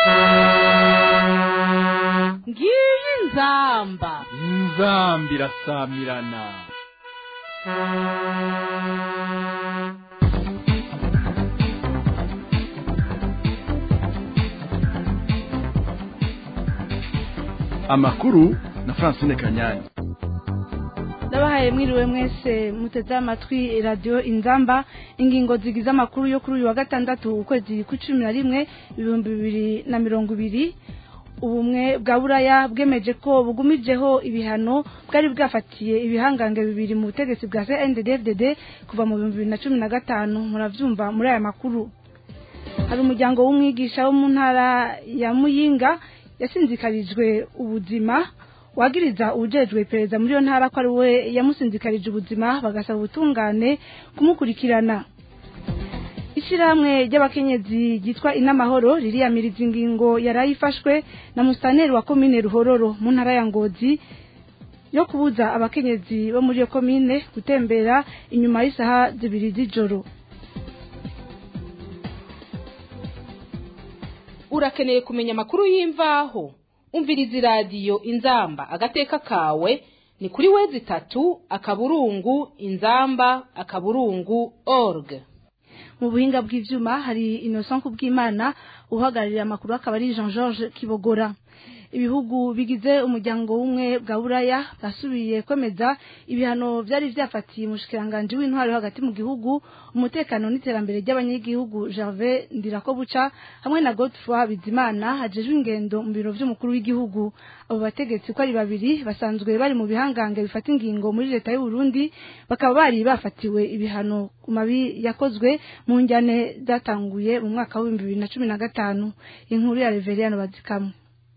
ngiyi inzamba irasamirana. Amakuru na Francine Kanyanya. Ndabahaye mwiriwe mwese muteze amatwi radio Inzamba. Ingingo zigize amakuru yo kuri uyu wa gatandatu ukwezi kwa11 2020. Ubumwe bwa Buraya bwemeje ko bugumijeho ibihano bwari bwafatiye ibihangange bibiri mu butegetsi bwa CNDD-FDD kuva mu 2015. Muravyumva muri aya makuru. Hari umuryango w'umwigisha wo mu ntara ya Muyinga yasinzikarijwe ubuzima, wagiriza ujejwe pereza muri yo ntara ko ari we yamusinzikarije ubuzima, bagasaba ubutungane kumukurikirana. Ishiramwe ry'abakenyezi gitwa Inamahoro ririyamiriza ingingo yarayifashwe na mustaneri wa komine Ruhororo mu ntara ya Ngozi yo kubuza abakenyezi bo muri yo komine gutembera inyuma y'isaha 2 z'ijoro. Urakeneye kumenya amakuru y'imvaho? Umviriza radio Inzamba agateka kawe ni kuri wezi 3:inzamba.org. Mu buhinga bw'ivyuma hari Innocent Kubwimana, uhagararira amakuru akaba ari Jean Georges Kibogora. Ibihugu bigize umuryango w'umwe bwa Buraya basubiye kwemeza ibihano byari vyafatiye umushikiranganje w'intwaro hagati mu gihugu, umutekano n'iterambere ry'abanyagihugu Gervais Ndirakobuca hamwe na Godefroid Bizimana hajejwe ingendo mu biro vy'umukuru w'igihugu. Abo bategetsi ko ari babiri basanzwe bari mu bihangange bifata ingingo muri leta y'u Burundi, bakaba bari bafatiwe ibihano ku mabi yakozwe mu njyane zatanguye mu mwaka wa 2015. Inkuru ya Reveriano Bazikamwe.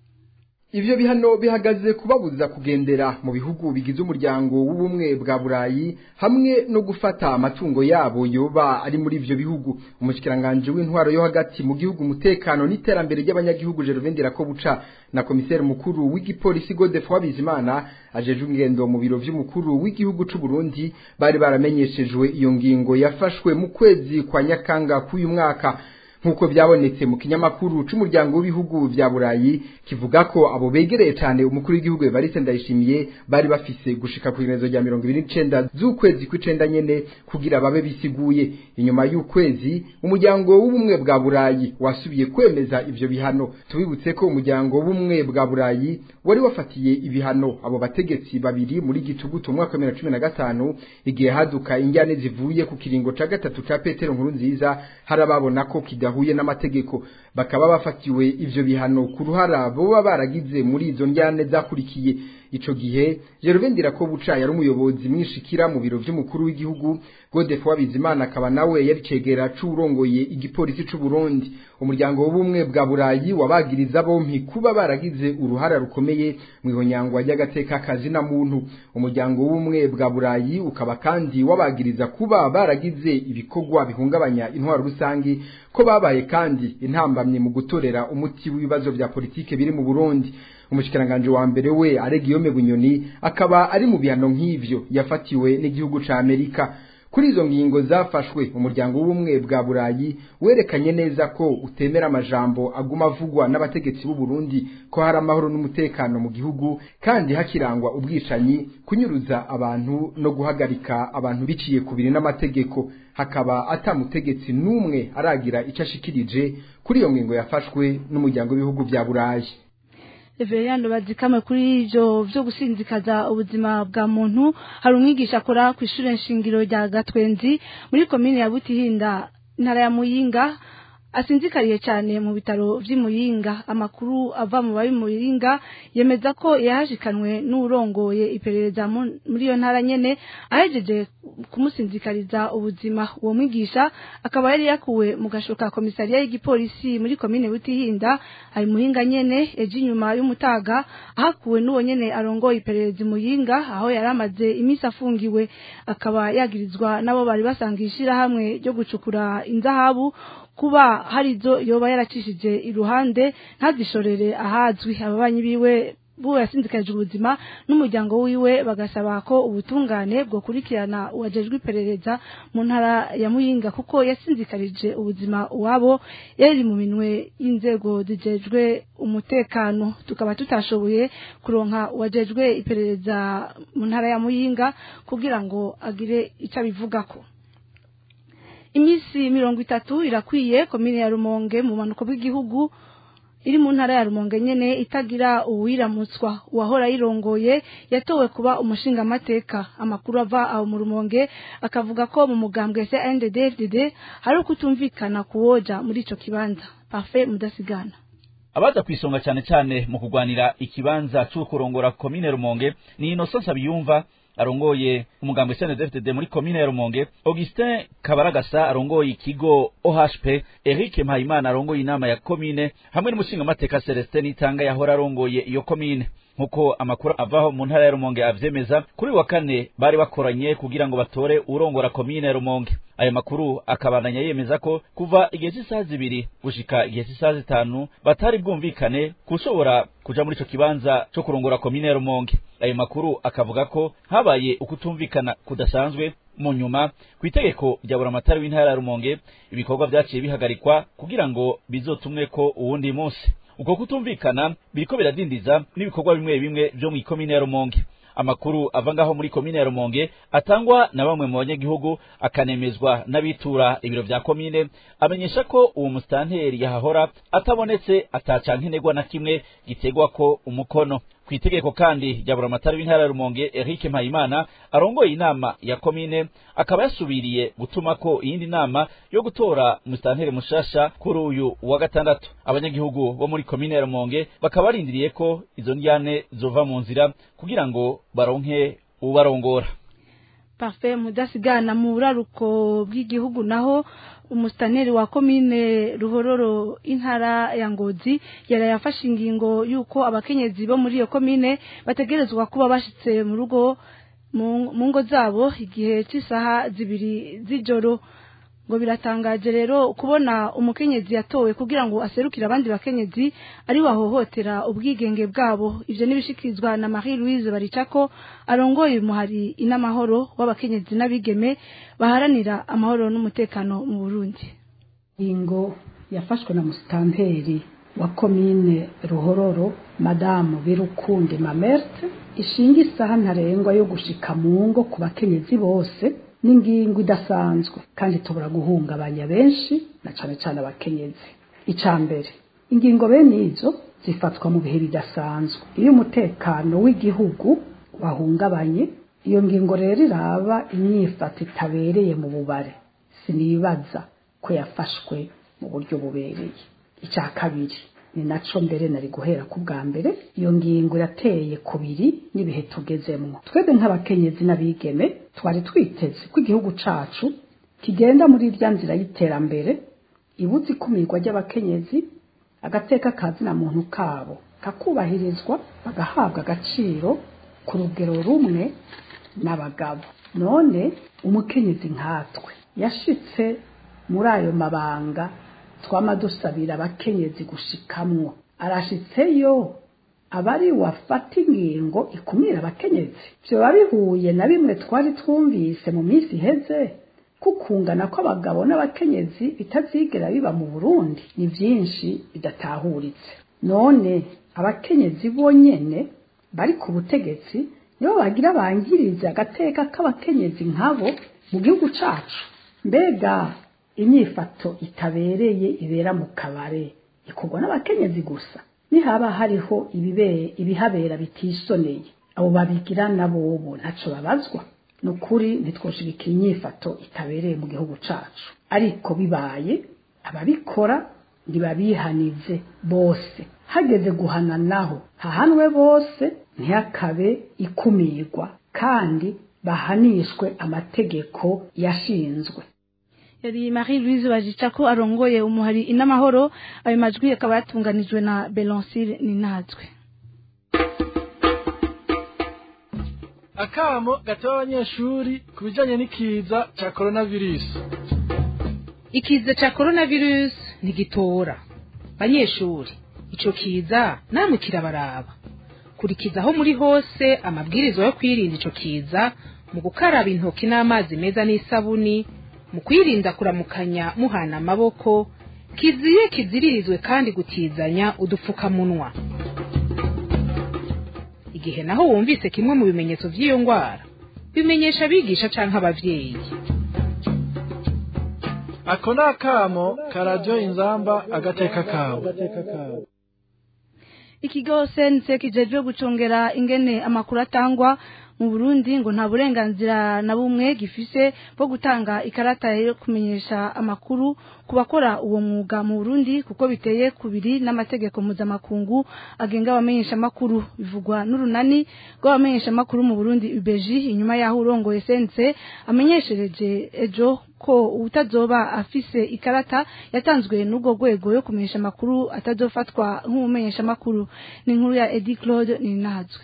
Ivyo bihano bihagaze kubabuza kugendera mu bihugu bigize umuryango w'ubumwe bwa Burayi hamwe no gufata amatungo yabo yoba ari muri ivyo bihugu. Umushikiranganje w'intwaro yo hagati mu gihugu, umutekano n'iterambere ry'abanyagihugu Gervais Ndirakobuca na komiseri mukuru w'igipolisi Godefroid Bizimana ajejwe ingendo mu biro vy'umukuru w'igihugu c'u Burundi bari baramenyeshejwe iyo ngingo yafashwe mu kwezi kwa Nyakanga k'uyu mwaka. Nkuko byabonetse mu kinyamakuru c'umuryango w'ibihugu vya Burayi kivuga ko abo begereye cyane umukuru w'igihugu Evariste Ndayishimiye bari bafise gushika ku irezo rya 29 z'ukwezi kw'icenda nyene kugira babe bisiguye. Inyuma y'ukwezi umuryango w'ubumwe bwa Burayi wasubiye kwemeza ivyo bihano. Tubibutse ko umuryango w'ubumwe bwa Burayi wari wafatiye ibihano abo bategetsi babiri muri Gitugutu mu mwaka wa 2015 igihe haduka injyane zivuye ku kiringo ca gatatu ca Petero Nkurunziza, harababona ko huye n'amategeko, bakaba bafatiwe ivyo bihano ku ruhara boba baragize muri izo njyane zakurikiye. Ico gihe Gervais Ndirakobuca yari umuyobozi mwishikira mu biro vy'umukuru w'igihugu, Godefroid Bizimana akaba nawe yari cegera c'urongoye igipolisi c'u Burundi. Umuryango w'ubumwe bwa Burayi wabagiriza bompi kuba baragize uruhara rukomeye mu ihonyangwa ry'agateka kazi na muntu. Umuryango w'ubumwe bwa Burayi ukaba kandi wabagiriza kuba baragize ibikogwa bihungabanya intwaro rusangi, ko babaye kandi intambamye mu gutorera umuti w'ibibazo vya politike biri mu Burundi. Umushikiranganje wa mbere we Aregiyome Bunyoni akaba ari mu bihano nk'ivyo yafatiwe n'igihugu ca Amerika. Kuri izo ngingo zafashwe, umuryango w'ubumwe bwa Burayi werekanye neza ko utemera amajambo aguma avugwa n'abategetsi b'u Burundi ko hari amahoro n'umutekano mu gihugu, kandi hakirangwa ubwicanyi, kunyuruza abantu no guhagarika abantu biciye kubiri n'amategeko. Hakaba atamutegetsi numwe aragira icashikirije kuri iyo ngingo yafashwe n'umuryango w'ibihugu vya Burayi. Reveriano Bazikamwe. Kuri ivyo vyo gusinzikaza ubuzima bwa muntu, hari umwigisha akora ku ishure nshingiro rya Gatwenzi muri komine ya Butihinda ntara ya Muyinga asinzikariye cyane mu bitaro vy'Imuyinga. Amakuru ava mu bayi Muyinga yemeza ko yahashikanwe n'urongoye iperereza muri yo ntara nyene ahejeje kumusinzikariza ubuzima. Uwo mwigisha akaba yari yakuwe mu gashoka komisariya y'igipolisi muri komine Butihinda ari Muyinga nyene eje inyuma y'umutaga, ahakuwe n'uwo nyene arongoye iperereza Muyinga aho yaramaze imisi afungiwe. Akaba yagirizwa nabo bari basangishira hamwe ryo gucukura inzahabu kuba harizo yoba yaracishije iruhande ntazishorere ahazwi. Ababanyi biwe buwe yasinzikarije ubuzima n'umuryango wiwe bagasaba ko ubutungane bwokurikirana uwajejwe iperereza mu ntara ya Muyinga kuko yasinzikarije ubuzima uwabo yari mu minwe y'inzego zijejwe umutekano. Tukaba tutashoboye kuronka uwajejwe iperereza mu ntara ya Muyinga kugira ngo agire icyo abivugako. Imisi 30 irakwiye komine ya Rumonge mu manuko bw'igihugu iri mu ntara ya Rumonge nyene itagira uwiramutswa wahora yirongoye yatowe kuba umushinga mateka. Amakuru ava aho mu Rumonge akavuga ko mu mugambwe CNDD-FDD hari ukutumvikana kuwoja muri ico kibanza. Parfait Mudasigana abaza kwisonga cyane cyane mu kugwanira ikibanza cyo kurongora komine Rumonge ni Innocent Sabiyumva arongoye umugambwe CNDD-FDD muri komine ya Rumonge, Augustin Kabaragasa arongoye ikigo OHP, Eric Mpayimana arongoye inama ya komine hamwe n'umushinga mateka Celestin Itanga yahora arongoye iyo komine. Nkuko amakuru avaho mu ntara ya Rumonge avyemeza, kuri wa kane bari bakoranye kugira ngo batore urongora komine ya Rumonge. Ayo makuru akabandanya yemeza ko kuva igihe cy'isaha 2 gushika igihe cy'isaha 5 batari bwumvikane kushobora kuja muri ico kibanza cyo kurongora komine ya Rumonge. Ayo makuru akavuga ko habaye ukutumvikana kudasanzwe mu nyuma kwitegeko rya buramatari w'intara ya Rumonge, ibikorwa byaciye bihagarikwa kugira ngo bizotumwe ko uwundi munsi. Uko kutumvikana biriko biradindiza n'ibikorwa bimwe bimwe byo mu komine ya Rumonge. Amakuru avangaho muri komine ya Rumonge atangwa na bamwe mu banyagihugu akanemezwa n'abitura ibiro vya komine amenyesha ko uwo mustanteri yahahora atabonetse atacankenerwa na kimwe gitegwa ko umukono. Kwitegeko kandi ya buramatari w'intara ya Rumonge Eric Mpayimana arongoye inama ya komine akaba yasubiriye gutuma ko iyindi nama yo gutora mustanteri mushasha kuri uyu wa gatandatu. Abanyagihugu bo muri komine ya Rumonge bakaba barindiriye ko izo njyane zova mu nzira kugira ngo baronke ubarongora. Parfait Mudasigana mu buraruko bw'igihugu naho umustaneri wa komine Ruhororo intara ya Ngozi yarayafashe ingingo yuko abakenyezi bo muri iyo komine bategerezwa kuba bashitse mu rugo mu ngo zabo igihe cy'isaha 2 z'ijoro. Ngo biratangaje rero kubona umukenyezi yatowe kugira ngo aserukire abandi bakenyezi ari wahohotera ubwigenge bwabo. Ivyo nibishikirizwa na Marie Louise Baricako arongoye umuhari inamahoro w'abakenyezi n'abigeme baharanira amahoro n'umutekano mu Burundi. Ingo yafashwe na mustanteri wa komine Ruhororo Madame Birukunde Mamerte ishinga isaha ntarengwa yo gushika mu ngo ku bakenyezi bose n'ingingo idasanzwe kandi tubura guhungabanya benshi na cane cane abakenyezi. Icambere, ingingo bene izo zifatwa mu bihe bidasanzwe iyo umutekano w'igihugu wahungabanye. Iyo ngingo rero iraba imyifato itabereye mu bubare, sinibaza ko yafashwe mu buryo bubereye. Icya kabiri ni naco mbere nari guhera ku bwa mbere, iyo ngingo yateye kubiri n'ibihe tugezemwo. Twebwe nk'abakenyezi n'abigeme twari twiteze ko igihugu cacu kigenda muri irya nzira y'iterambere ibuzi kumirwa ry'abakenyezi, agateka kazi na muntu kabo kakubahirizwa bagahabwa agaciro ku rugero rumwe n'abagabo. None umukenyezi nkatwe yashitse muri ayo mabanga twama dusabira abakenyezi gushikamwo, arashitseyo abari wafata ingingo ikumira abakenyezi. Vyo babihuye na bimwe twari twumvise mu minsi iheze kukungana ko abagabo n'abakenyezi bitazigera biba mu Burundi ni vyinshi bidatahuritse. None abakenyezi bonyene bari ku butegetsi nibo bagira bangiriza agateka k'abakenyezi nkabo mu gihugu cacu. Mbega imyifato itabereye ibera mu kabare ikorwa n'abakenyezi gusa? Nihaba hariho ibihabera bitisoneye abo babigira nabo ntaco babazwa? Nukuri ntitwoshigikira imyifato itabereye mu gihugu cacu, ariko bibaye ababikora ntibabihanize bose. Hageze guhana naho hahanwe bose, ntihakabe ikumirwa kandi bahanishwe amategeko yashinzwe. Yari Marie Louise Baricako arongoye umuhari inamahoro. Ayo majwi akaba yatunganijwe na Belancire Ninazwe. Akamo gatoya abanyeshuri kubijanye n'ikiza ca coronavirus. Ikiza ca coronavirus ntigitora. Banyeshuri, ico kiza namwe kirabaraba. kurikiza aho muri hose amabwiriza yo kwirinda ico kiza mu gukaraba intoki n'amazi meza n'isabuni, mu kwirinda kuramukanya muhana amaboko, kiziye kiziririzwe kandi gutizanya udupfukamunwa. Igihe naho wumvise kimwe mu bimenyetso by'iyo ngwara, bimenyesha abigisha canke abavyeyi. Ako ni akamo karadiyo inzamba agateka kawe. Ikigo sense kijejwe gucungera ingene amakuru atangwa mu Burundi ngo nta burenganzira na bumwe gifise bwo gutanga ikarata yo kumenyesha amakuru kubakora uwo mwuga mu Burundi kuko biteye kubiri n'amategeko mpuzamakungu agenga abamenyesha amakuru, bivugwa n'urunani rw'abamenyesha amakuru mu Burundi UBG. Inyuma yaho urongoye sense amenyeshereje ejo ko utazoba afise ikarata yatanzwe n'ubwo rwego yo kumenyesha amakuru atazofatwa nk'umumenyesha amakuru. Ni inkuru ya Edi Claude Ninazwe.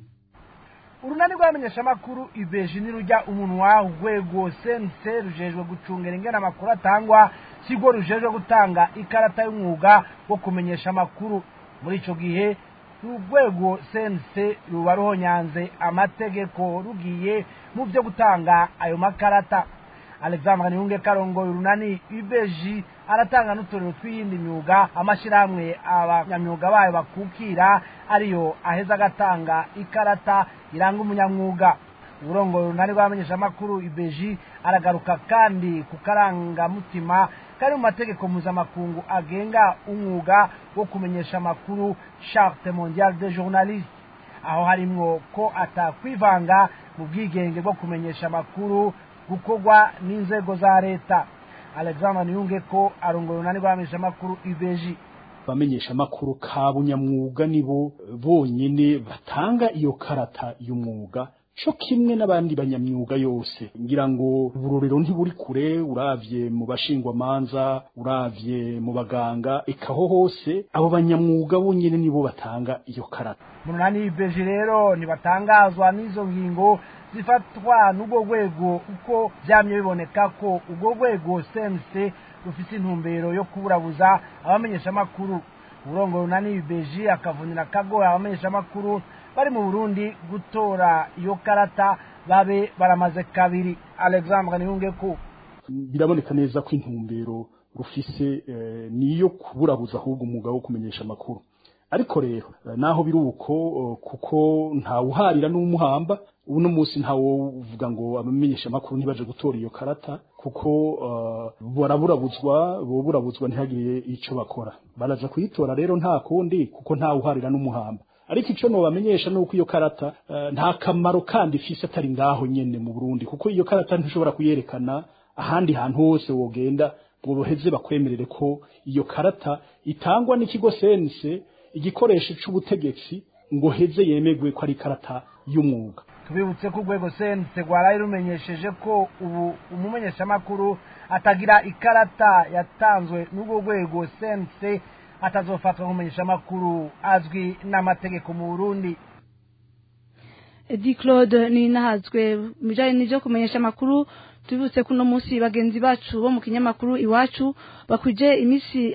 Urunani rw'abamenyesha amakuru ibeje nirujya umunwa urwego sense rujejwe gucungera ingene amakuru atangwa sigo rujejwe gutanga ikarata y'umwuga wo kumenyesha amakuru. Muri ico gihe urwego sense ruba ruhonyanze amategeko rugiye mu byo gutanga ayo makarata. Alexandre Niyunge Karongo urunani ibeji aratanga n'uturero tw'iyindi myuga amashiramwe abanyamyuga bayo bakukira ariyo aheza agatanga ikarata iranga umunyamwuga. Urongo urunani rw'abamenyesha amakuru ibeji aragaruka kandi ku karanga mutima kari mu mategeko mpuzamakungu agenga umwuga wo kumenyesha amakuru, Charte mondiale des journalistes, aho harimwo ko atakwivanga mu bwigenge bwo kumenyesha amakuru gukorwa n'inzego za leta. Alexandre Niyunge ko arongoye urunani rw'abamenyesha amakuru ibeji. Bamenyesha amakuru kabunyamwuga nibo bonyene batanga iyo karata y'umwuga cyo kimwe n'abandi banyamyuga yose. Ngira ngo uburorero ntiburi kure, uravye mu bashingwa manza, uravye mu baganga, ekaho hose abo banyamwuga bonyene nibo batanga iyo karata. Munani ibeji rero nibatangazwa n'izo ngingo zifatwa n'ubwo rwego uko byamye biboneka ko ubwo rwego sense rufite intumbero yo kuburabuza abamenyesha amakuru. Urongo runani ibeji akavunira kago abamenyesha amakuru bari mu Burundi gutora iyo karata babe baramaze kabiri. Alexandre Niyunge ko biraboneka neza ko intumbero rufise niyo kuburabuza ahubwo umwuga wo kumenyesha amakuru. Ariko rero naho biruko kuko nta uharira n'umuhamba, uno munsi ntawo uvuga ngo abamenyesha amakuru ntibaje gutora iyo karata kuko boburabuzwa ntihagire ico bakora. Baraza kuyitora rero nta kundi kuko nta uharira n'umuhamba. Ariko ico no bamenyesha nuko iyo karata nta kamaro kandi ifise atari ngaho nyene mu Burundi, kuko iyo karata ntishobora kuyerekana ahandi hantu hose wogenda ngo boheze bakwemerere ko iyo karata itangwa n'ikigo sense igikoresho c'ubutegetsi ngo heze yemegwe ko ari karata y'umwuga. Tubibutse ko urwego sense rwaraye rumenyesheje ko ubu umumenyesha amakuru atagira ikarata yatanzwe n'ubwo rwego sense atazofatwa nk'umumenyesha amakuru azwi n'amategeko mu Burundi. Edi Claude Ninazwe mujanye n'ivyo kumenyesha amakuru. Tubibutse kuno munsi bagenzi bacu bo mu kinyamakuru iwacu bakuje imisi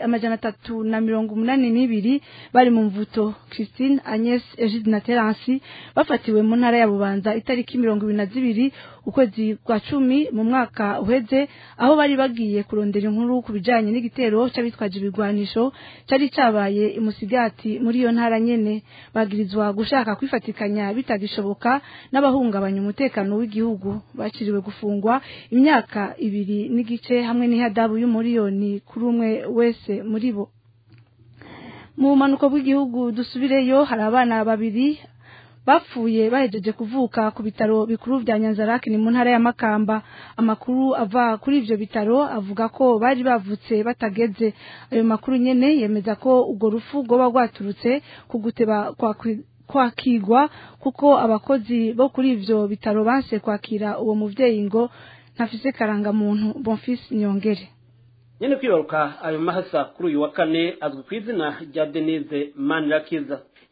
382 bari mu mvuto. Christine, Agnes, Egide na Terence bafatiwe mu ntara ya Bubanza itariki 22 ukwezi kwa 10 mu mwaka uheze, aho bari bagiye kurondera inkuru kubijanye n'igitero cy'abitwaje ibigwanisho cyari cyabaye imusigati muri iyo ntara nyene. Bagirizwa gushaka kwifatikanya bitagishoboka n'abahungabanya umutekano w'igihugu. Baciriwe gufungwa imyaka 2 n'igice hamwe n'ihadabu y'umuriyoni kuri umwe wese muri bo. Mu manuko bw'igihugu dusubireyo hari abana babiri bapfuye bahejeje kuvuka ku bitaro bikuru bya Nyanzarake ni mu ntara ya Makamba. Amakuru ava kuri ivyo bitaro avuga ko bari bavutse batageze. Ayo makuru nyene yemeza ko ubwo rufu goba rwaturutse kuguteba kwakirwa kuko abakozi bo kuri ivyo bitaro banse kwakira uwo muvyeyi ngo ntafise karanga muntu. Bonfils Nyongere nyene kwibaruka ayo mahasa kuri uyu wa kane azwi kw'izina rya Denise Manirakiza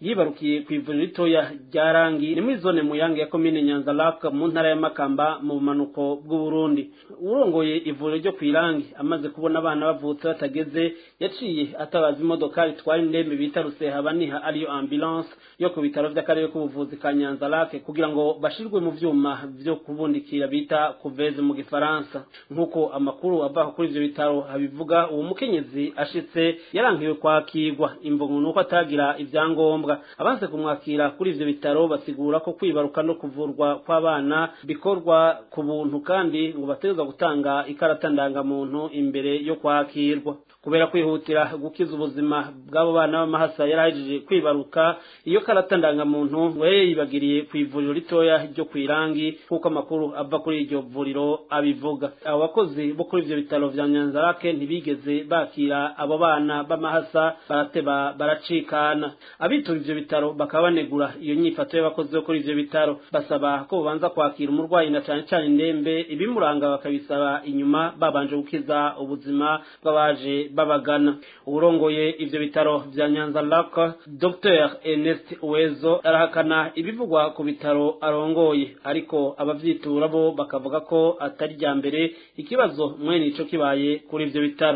yibarukiye ku ivuriro ritoya rya Rangi ni muri zone Muyange ya komine Nyanza-Lac mu ntara ya Makamba mu bumanuko bw'u Burundi. Urongoye ivuriro ryo ku Irangi amaze kubona abana bavutse batageze yaciye atabaza imodoka itwara indembe bita Rusehabaniha ariyo ambulance yo ku bitaro by'akarere k'ubuvuzi ka Nyanza-Lac kugira ngo bashirwe mu vyuma vyo kubundikira bita kuveze mu gifaransa. Nkuko amakuru ava kuri ivyo bitaro habivuga uwo mukenyezi ashitse yarangiwe kwakirwa imvugo nuko atagira ivyangombwa. Abanse kumwakira kuri ivyo bitaro basigura ko kwibaruka no kuvurwa kw'abana bikorwa ku buntu kandi ngo bategeza gutanga ikarata ndangamuntu imbere yo kwakirwa. Kubera kwihutira gukiza ubuzima bw'abo bana b'amahasa yarahejije kwibaruka iyo karata ndangamuntu ngo yibagiriye ku ivuriro ritoya ryo ku Irangi kuko amakuru ava kuri iryo vuriro abivuga. Abo bakozi bo kuri ivyo bitaro vya Nyanza-Lac ntibigeze bakira abo bana b'amahasa barateba baracikana. Abitura ivyo bitaro bakaba banegura iyo nyifato y'abakozi bo kuri ivyo bitaro basaba ko banza kwakira umurwayi na cyane cyane indembe ibimuranga bakabisaba inyuma babanje gukiza ubuzima bw'abaje babagana. Urongoye ivyo bitaro vya Nyanza-Lac Dr Ernest Uwezo arahakana ibivugwa ku bitaro arongoye ariko abavyitura bo bakavuga ko atari rya mbere ikibazo mwene ico kibaye kuri ivyo bitaro.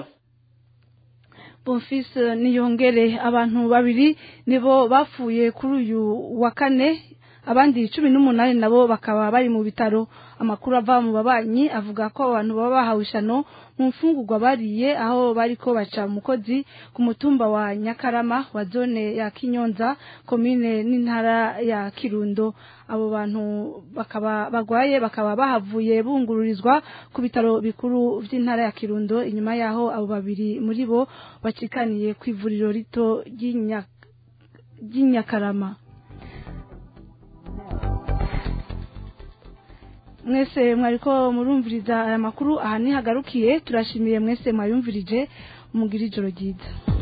Bonfils Niyongere abantu babiri nibo bapfuye kuri uyu wa kane abandi 18 nabo bakaba bari mu bitaro. Amakuru ava mu babanyi avuga ko abantu baba bahawishano mu mfungurwa bariye aho bariko baca mukozi ku mutumba wa Nyakarama wa zone ya Kinyonza komine n'intara ya Kirundo. Abo bantu bakaba bagwaye bakaba bahavuye bungururizwa ku bitaro bikuru vy'intara ya Kirundo inyuma yaho abo babiri muri bo bacikaniye ku ivuriro rito ry'Inyakarama. Mwese mwariko murumviriza aya makuru aha ni hagarukiye turashimiye mwese mwayumvirije mugira ijoro ryiza.